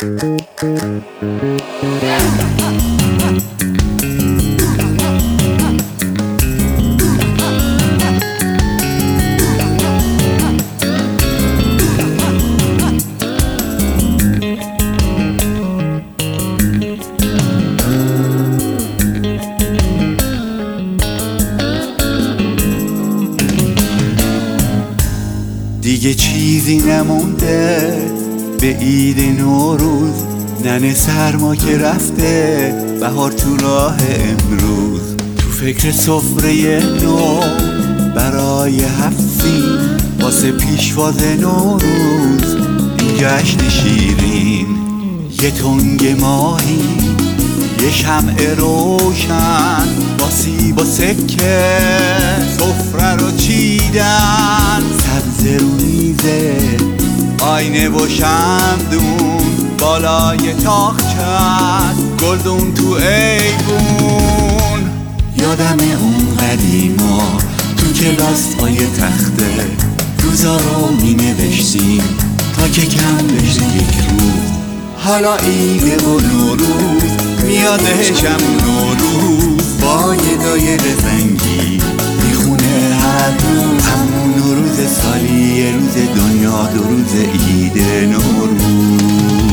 دیگه چیزی نمونده به عید نوروز، ننه سرما که رفته، بهار تو راه امروز. تو فکر سفره نو برای 7 سین، واسه پیشواز نوروز این جشن شیرین. یه تنگ ماهی، یه شمع روشن، با سیب و سکه سفره رو چیدن. سبز رو میزه، آینه و شمدون بالای تاقچه، گلدون تو ایوون. یادم اون قدیما تو کلاس پای تخته، روزا رو می نوشتیم تا که کم بشه یک روز. حالا عیده و نوروز میادشم نوروز، با یه دایره زنگی میخونه هر روز. همون نوروز سالی، یه روز دنیا، 2 روز عید نوروز.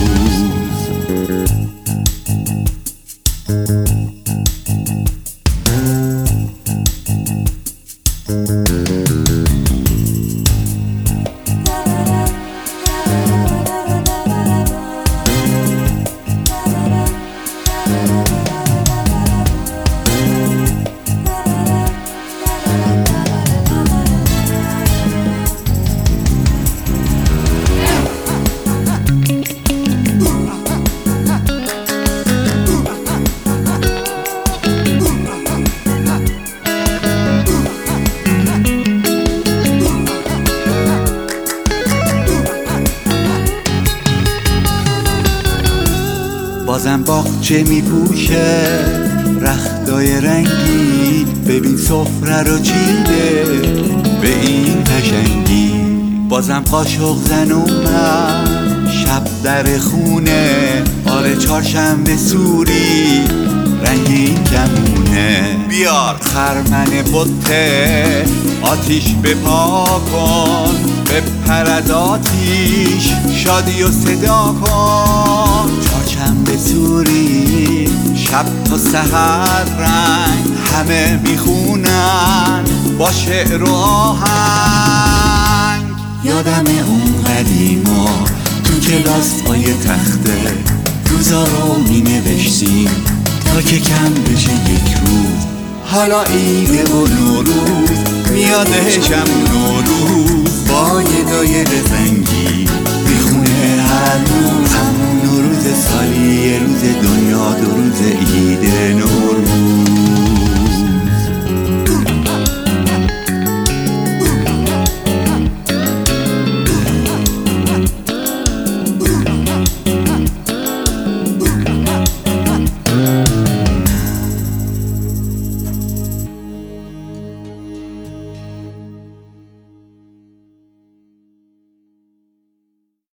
بازم باغچه میپوشه رختای رنگی، ببین سفره رو چیده به این قشنگی. بازم قاشق زن اومد شب در خونه، آره چهارشنبه سوری رنگین کمونه. بیار خرمن بته، آتیش بپا کن، بپرد آتیش، شادی و صدا کن. چهارشنبه سوری شب تا سحر رنگ، همه میخونن با شعر و آهنگ. یادم اون قدیما تو کلاس پای تخته، روزا رو می نوشتیم تا که کم بشه یک روز. حالا عیده و نوروز میادشم نوروز،